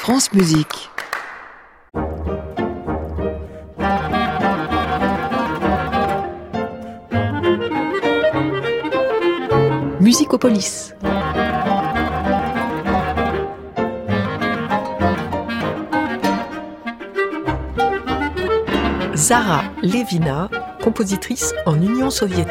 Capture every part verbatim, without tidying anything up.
France Musique. Musicopolis. Zara Levina, compositrice en Union soviétique.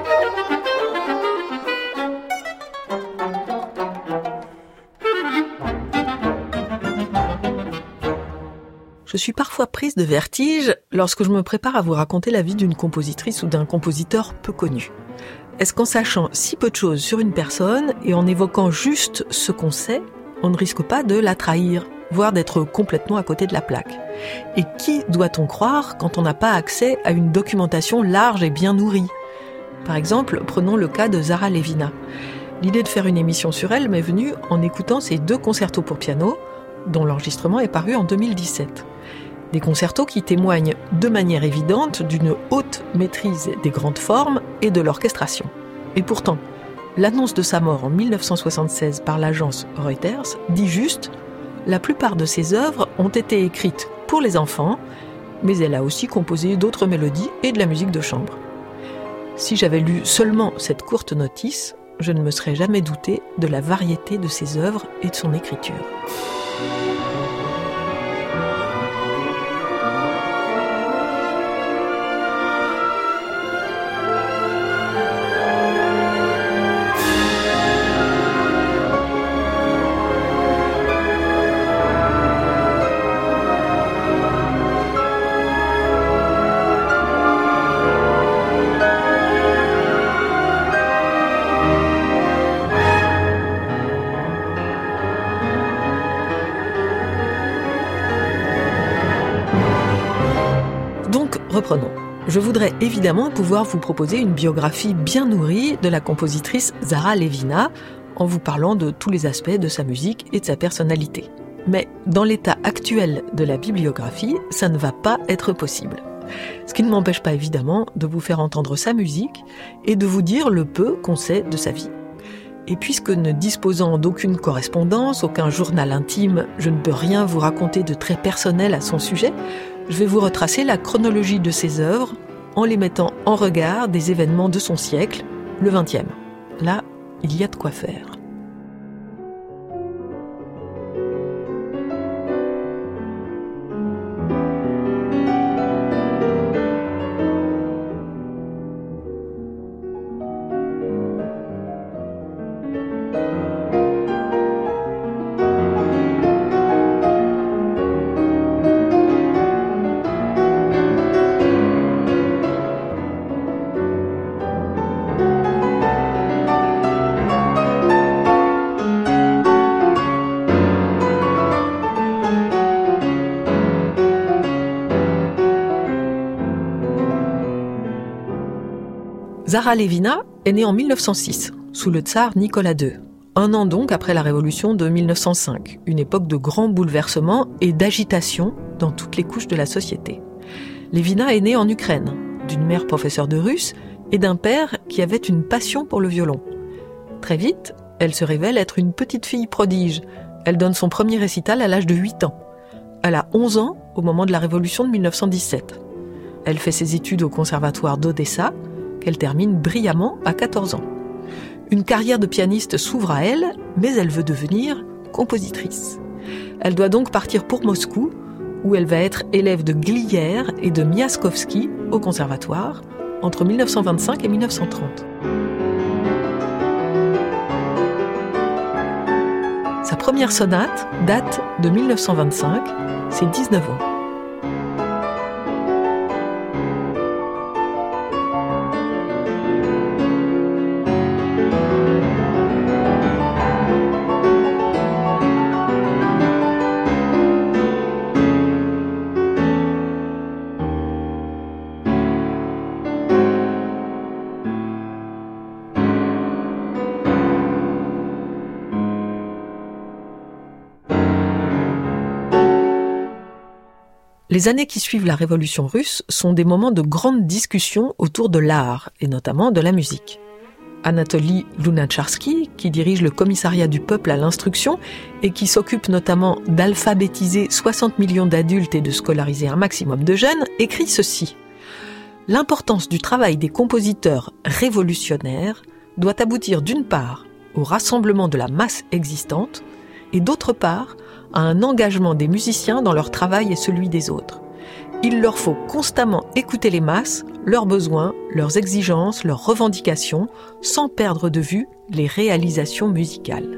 Je suis parfois prise de vertige lorsque je me prépare à vous raconter la vie d'une compositrice ou d'un compositeur peu connu. Est-ce qu'en sachant si peu de choses sur une personne et en évoquant juste ce qu'on sait, on ne risque pas de la trahir, voire d'être complètement à côté de la plaque ? Et qui doit-on croire quand on n'a pas accès à une documentation large et bien nourrie ? Par exemple, prenons le cas de Zara Levina. L'idée de faire une émission sur elle m'est venue en écoutant ses deux concertos pour piano, dont l'enregistrement est paru en deux mille dix-sept. Des concertos qui témoignent de manière évidente d'une haute maîtrise des grandes formes et de l'orchestration. Et pourtant, l'annonce de sa mort en dix-neuf cent soixante-seize par l'agence Reuters dit juste « La plupart de ses œuvres ont été écrites pour les enfants, mais elle a aussi composé d'autres mélodies et de la musique de chambre. » Si j'avais lu seulement cette courte notice, je ne me serais jamais douté de la variété de ses œuvres et de son écriture. Donc, reprenons. Je voudrais évidemment pouvoir vous proposer une biographie bien nourrie de la compositrice Zara Levina, en vous parlant de tous les aspects de sa musique et de sa personnalité. Mais dans l'état actuel de la bibliographie, ça ne va pas être possible. Ce qui ne m'empêche pas évidemment de vous faire entendre sa musique et de vous dire le peu qu'on sait de sa vie. Et puisque ne disposant d'aucune correspondance, aucun journal intime, je ne peux rien vous raconter de très personnel à son sujet, je vais vous retracer la chronologie de ses œuvres en les mettant en regard des événements de son siècle, le vingtième. Là, il y a de quoi faire. Zara Levina est née en dix-neuf cent six, sous le tsar Nicolas deux. Un an donc après la révolution de dix-neuf cent cinq, une époque de grands bouleversements et d'agitation dans toutes les couches de la société. Levina est née en Ukraine, d'une mère professeure de russe et d'un père qui avait une passion pour le violon. Très vite, elle se révèle être une petite fille prodige. Elle donne son premier récital à l'âge de huit ans. Elle a onze ans au moment de la révolution de dix-neuf cent dix-sept. Elle fait ses études au conservatoire d'Odessa, qu'elle termine brillamment à quatorze ans. Une carrière de pianiste s'ouvre à elle, mais elle veut devenir compositrice. Elle doit donc partir pour Moscou, où elle va être élève de Glier et de Miaskovski au conservatoire, entre dix-neuf cent vingt-cinq et dix-neuf cent trente. Sa première sonate date de dix-neuf cent vingt-cinq, c'est dix-neuf ans. Les années qui suivent la révolution russe sont des moments de grande discussion autour de l'art, et notamment de la musique. Anatoly Lunacharsky, qui dirige le commissariat du peuple à l'instruction et qui s'occupe notamment d'alphabétiser soixante millions d'adultes et de scolariser un maximum de jeunes, écrit ceci. L'importance du travail des compositeurs révolutionnaires doit aboutir d'une part au rassemblement de la masse existante et d'autre part à un engagement des musiciens dans leur travail et celui des autres. Il leur faut constamment écouter les masses, leurs besoins, leurs exigences, leurs revendications, sans perdre de vue les réalisations musicales.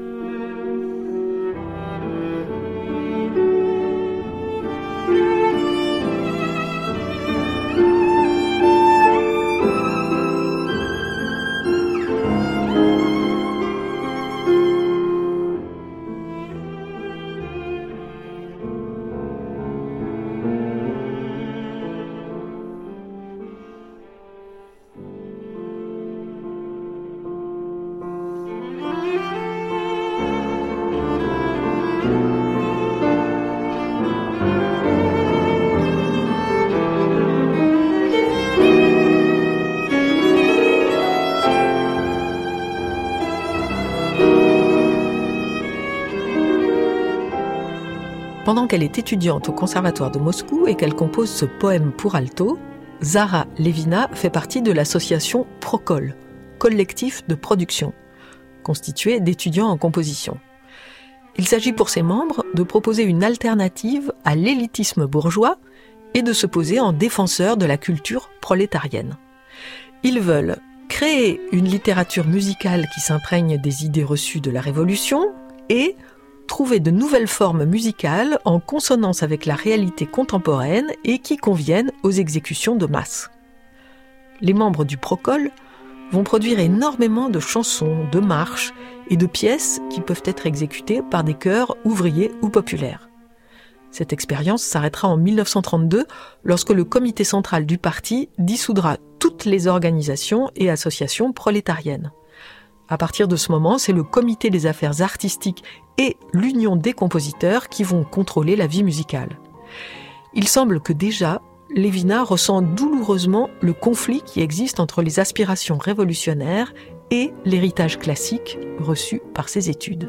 Pendant qu'elle est étudiante au conservatoire de Moscou et qu'elle compose ce poème pour alto, Zara Levina fait partie de l'association Procol, collectif de production, constitué d'étudiants en composition. Il s'agit pour ses membres de proposer une alternative à l'élitisme bourgeois et de se poser en défenseur de la culture prolétarienne. Ils veulent créer une littérature musicale qui s'imprègne des idées reçues de la Révolution et trouver de nouvelles formes musicales en consonance avec la réalité contemporaine et qui conviennent aux exécutions de masse. Les membres du Procol vont produire énormément de chansons, de marches et de pièces qui peuvent être exécutées par des chœurs ouvriers ou populaires. Cette expérience s'arrêtera en mille neuf cent trente-deux lorsque le comité central du parti dissoudra toutes les organisations et associations prolétariennes. À partir de ce moment, c'est le comité des affaires artistiques et l'union des compositeurs qui vont contrôler la vie musicale. Il semble que déjà, Levina ressent douloureusement le conflit qui existe entre les aspirations révolutionnaires et l'héritage classique reçu par ses études.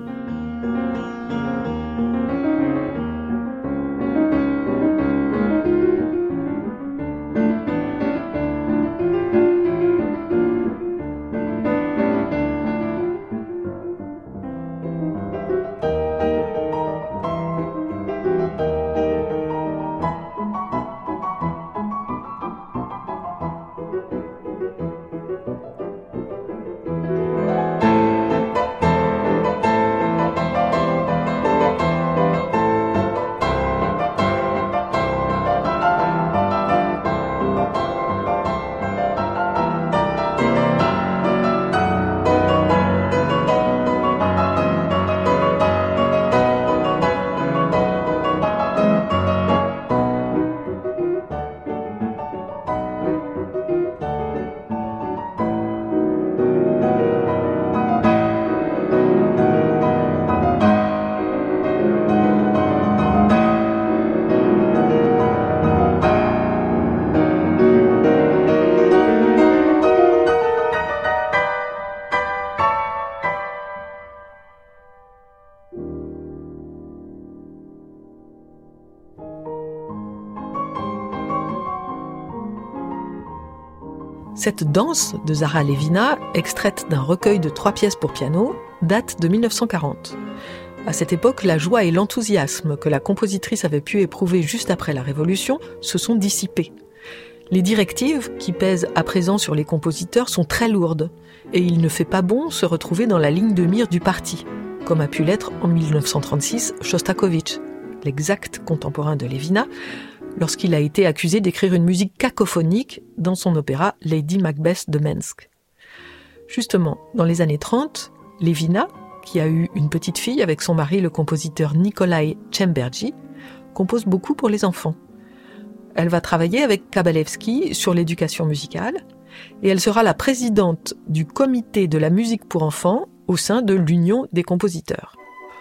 Cette danse de Zara Levina, extraite d'un recueil de trois pièces pour piano, date de mille neuf cent quarante. À cette époque, la joie et l'enthousiasme que la compositrice avait pu éprouver juste après la Révolution se sont dissipés. Les directives qui pèsent à présent sur les compositeurs sont très lourdes et il ne fait pas bon se retrouver dans la ligne de mire du parti, comme a pu l'être en mille neuf cent trente-six Shostakovich, l'exact contemporain de Levina, lorsqu'il a été accusé d'écrire une musique cacophonique dans son opéra Lady Macbeth de Mensk. Justement, dans les années trente, Levina, qui a eu une petite fille avec son mari le compositeur Nikolai Tchemberji, compose beaucoup pour les enfants. Elle va travailler avec Kabalevski sur l'éducation musicale et elle sera la présidente du comité de la musique pour enfants au sein de l'Union des compositeurs.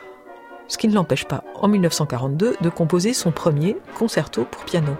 Ce qui ne l'empêche pas, en mille neuf cent quarante-deux, de composer son premier concerto pour piano.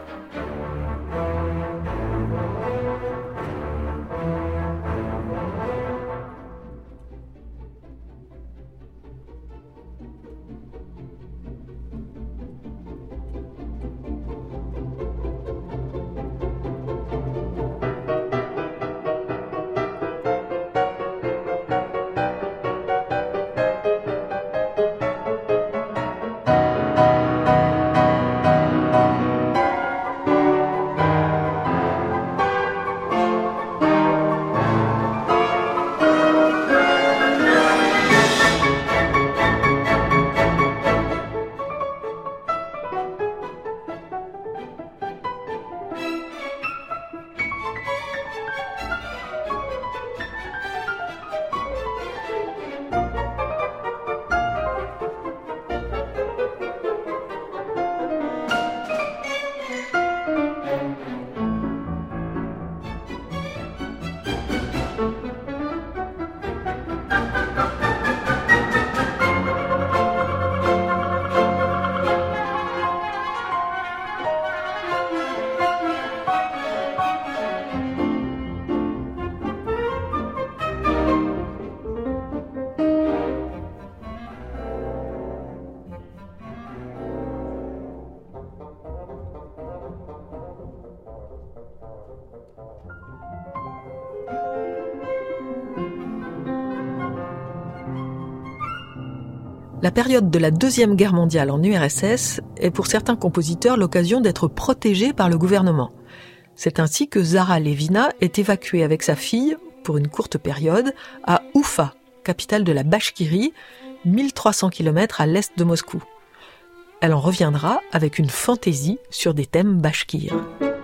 La période de la Deuxième Guerre mondiale en U R S S est pour certains compositeurs l'occasion d'être protégés par le gouvernement. C'est ainsi que Zara Levina est évacuée avec sa fille, pour une courte période, à Oufa, capitale de la Bachkirie, mille trois cents kilomètres à l'est de Moscou. Elle en reviendra avec une fantaisie sur des thèmes bachkirs.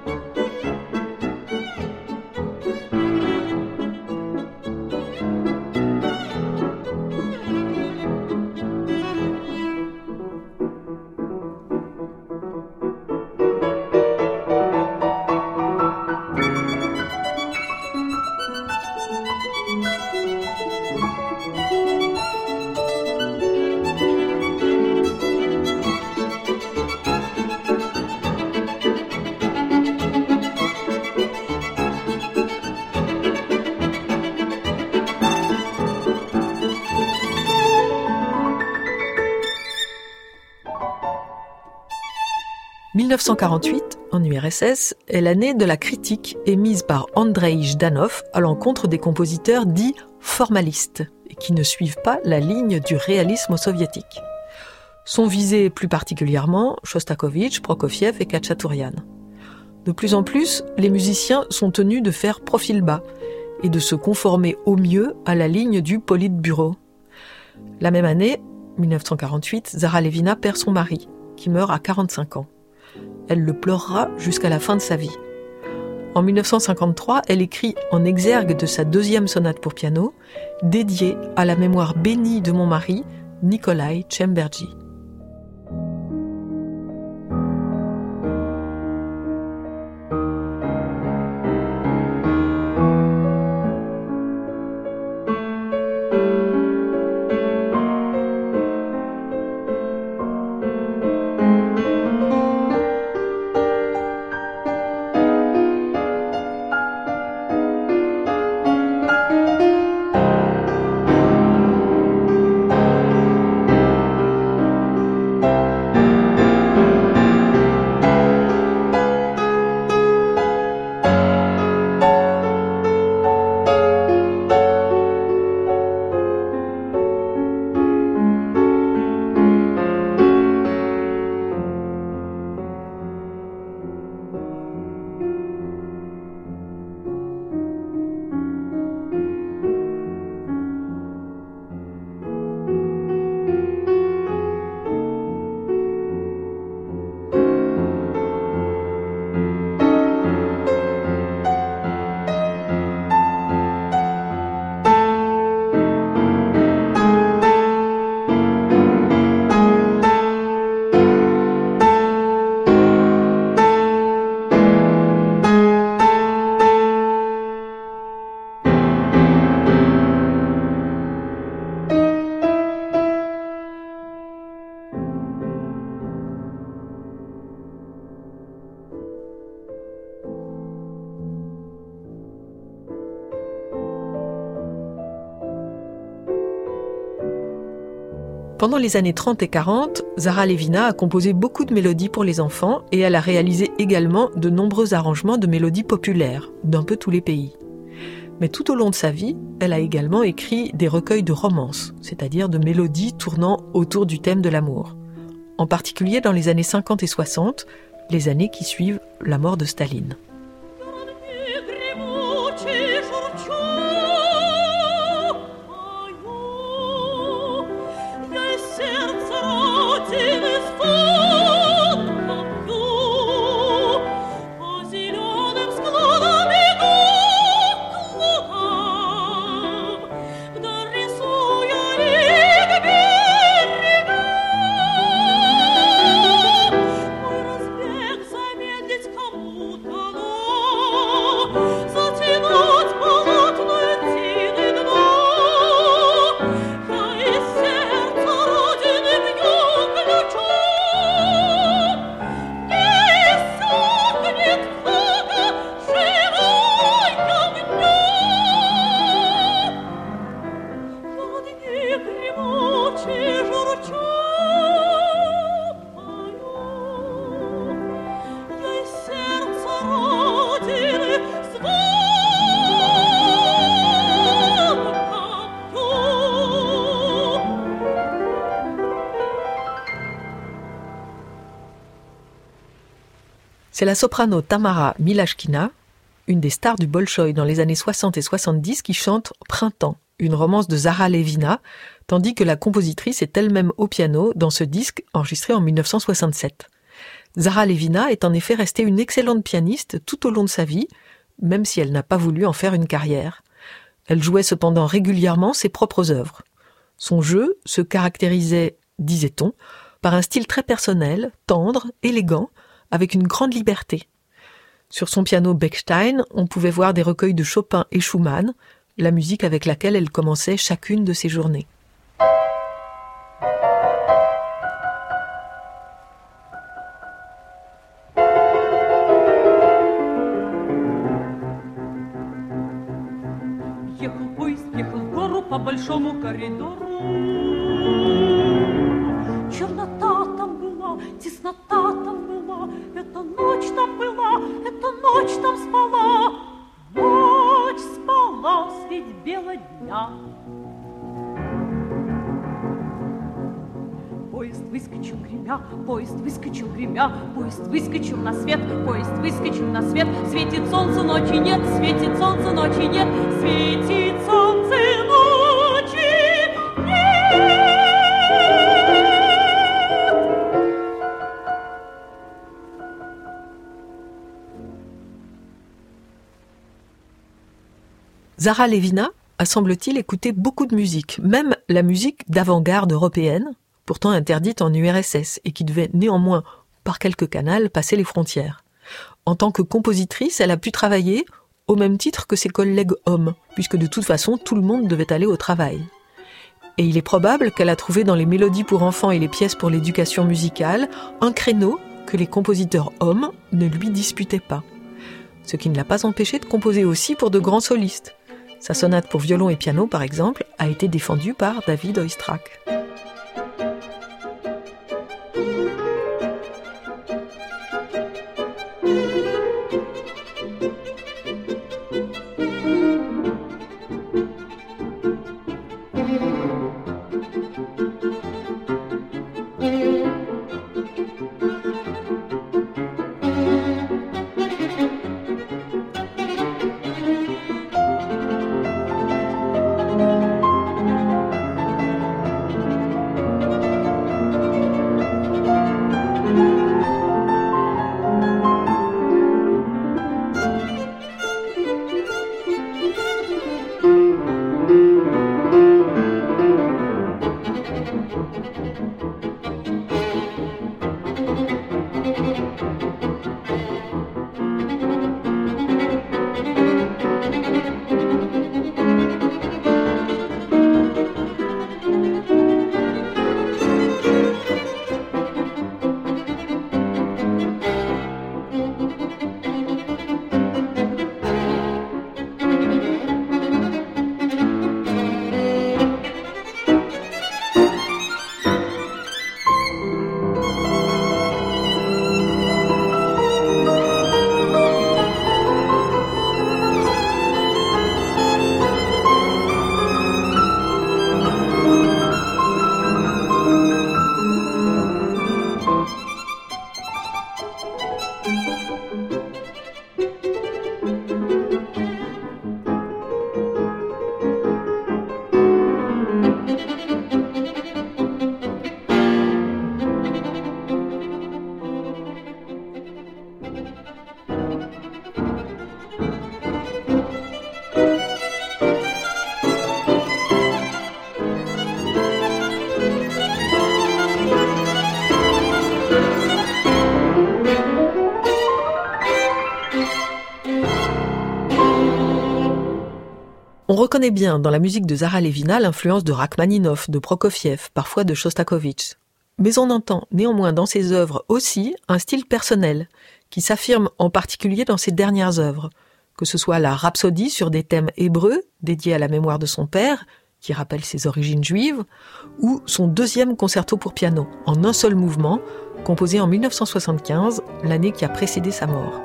dix-neuf cent quarante-huit, en U R S S, est l'année de la critique émise par Andreï Jdanov à l'encontre des compositeurs dits formalistes et qui ne suivent pas la ligne du réalisme soviétique. Sont visés plus particulièrement Shostakovich, Prokofiev et Khachaturian. De plus en plus, les musiciens sont tenus de faire profil bas et de se conformer au mieux à la ligne du Politburo. La même année, dix-neuf cent quarante-huit, Zara Levina perd son mari, qui meurt à quarante-cinq ans. Elle le pleurera jusqu'à la fin de sa vie. En dix-neuf cent cinquante-trois, elle écrit en exergue de sa deuxième sonate pour piano, dédiée à la mémoire bénie de mon mari, Nikolai Tchemberji. Pendant les années trente et quarante, Zara Levina a composé beaucoup de mélodies pour les enfants et elle a réalisé également de nombreux arrangements de mélodies populaires d'un peu tous les pays. Mais tout au long de sa vie, elle a également écrit des recueils de romances, c'est-à-dire de mélodies tournant autour du thème de l'amour. En particulier dans les années cinquante et soixante, les années qui suivent la mort de Staline. Кому-то C'est la soprano Tamara Milashkina, une des stars du Bolchoï dans les années soixante et soixante-dix, qui chante « Printemps », une romance de Zara Levina, tandis que la compositrice est elle-même au piano dans ce disque enregistré en dix-neuf cent soixante-sept. Zara Levina est en effet restée une excellente pianiste tout au long de sa vie, même si elle n'a pas voulu en faire une carrière. Elle jouait cependant régulièrement ses propres œuvres. Son jeu se caractérisait, disait-on, par un style très personnel, tendre, élégant, avec une grande liberté. Sur son piano Bechstein, on pouvait voir des recueils de Chopin et Schumann, la musique avec laquelle elle commençait chacune de ses journées. Ехал поезд, ехал в гору по большому коридору. Чернота там была, теснота там была, эта ночь там была, эта ночь там спала. Ночь спала средь бела дня. Поезд выскочил гремя, поезд выскочил гремя, поезд выскочил на свет, поезд выскочил на свет. Светит солнце, ночи нет, светит солнце, ночи нет, светит солнце, ночи нет. Zara Levina a, semble-t-il, écouté beaucoup de musique, même la musique d'avant-garde européenne, pourtant interdite en U R S S et qui devait néanmoins, par quelques canals, passer les frontières. En tant que compositrice, elle a pu travailler au même titre que ses collègues hommes, puisque de toute façon, tout le monde devait aller au travail. Et il est probable qu'elle a trouvé dans les mélodies pour enfants et les pièces pour l'éducation musicale un créneau que les compositeurs hommes ne lui disputaient pas. Ce qui ne l'a pas empêché de composer aussi pour de grands solistes. Sa sonate pour violon et piano, par exemple, a été défendue par David Oistrakh. On reconnaît bien dans la musique de Zara Levina l'influence de Rachmaninoff, de Prokofiev, parfois de Shostakovich. Mais on entend néanmoins dans ses œuvres aussi un style personnel, qui s'affirme en particulier dans ses dernières œuvres, que ce soit la Rhapsodie sur des thèmes hébreux, dédiée à la mémoire de son père, qui rappelle ses origines juives, ou son deuxième concerto pour piano, en un seul mouvement, composé en dix-neuf cent soixante-quinze, l'année qui a précédé sa mort.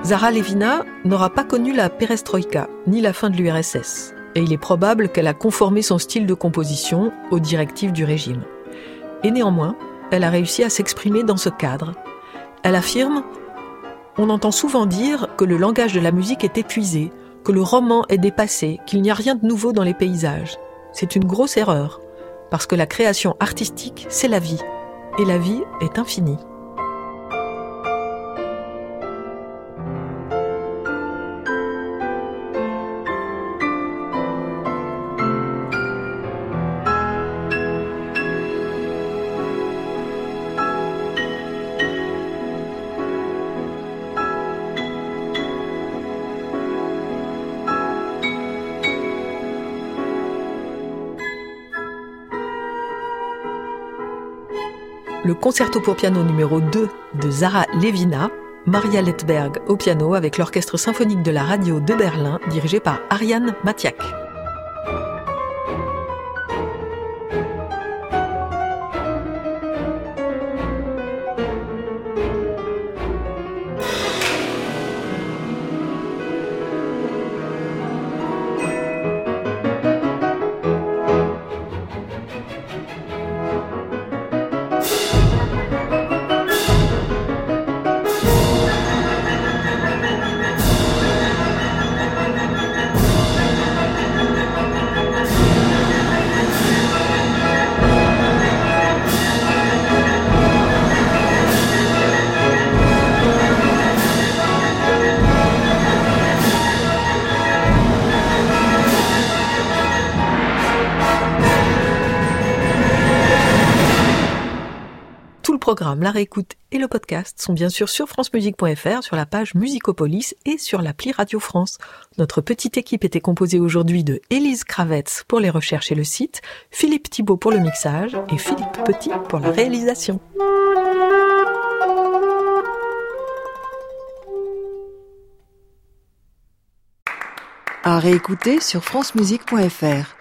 Zara Levina n'aura pas connu la perestroïka, ni la fin de l'U R S S. Et il est probable qu'elle a conformé son style de composition aux directives du régime. Et néanmoins, elle a réussi à s'exprimer dans ce cadre. Elle affirme « On entend souvent dire que le langage de la musique est épuisé, que le roman est dépassé, qu'il n'y a rien de nouveau dans les paysages. C'est une grosse erreur, parce que la création artistique, c'est la vie. Et la vie est infinie. » Le concerto pour piano numéro deux de Zara Levina, Maria Lettberg au piano avec l'Orchestre symphonique de la radio de Berlin dirigé par Ariane Matiak. Le programme, la réécoute et le podcast sont bien sûr sur francemusique point f r, sur la page Musicopolis et sur l'appli Radio France. Notre petite équipe était composée aujourd'hui de Élise Kravetz pour les recherches et le site, Philippe Thibault pour le mixage et Philippe Petit pour la réalisation. À réécouter sur francemusique point f r.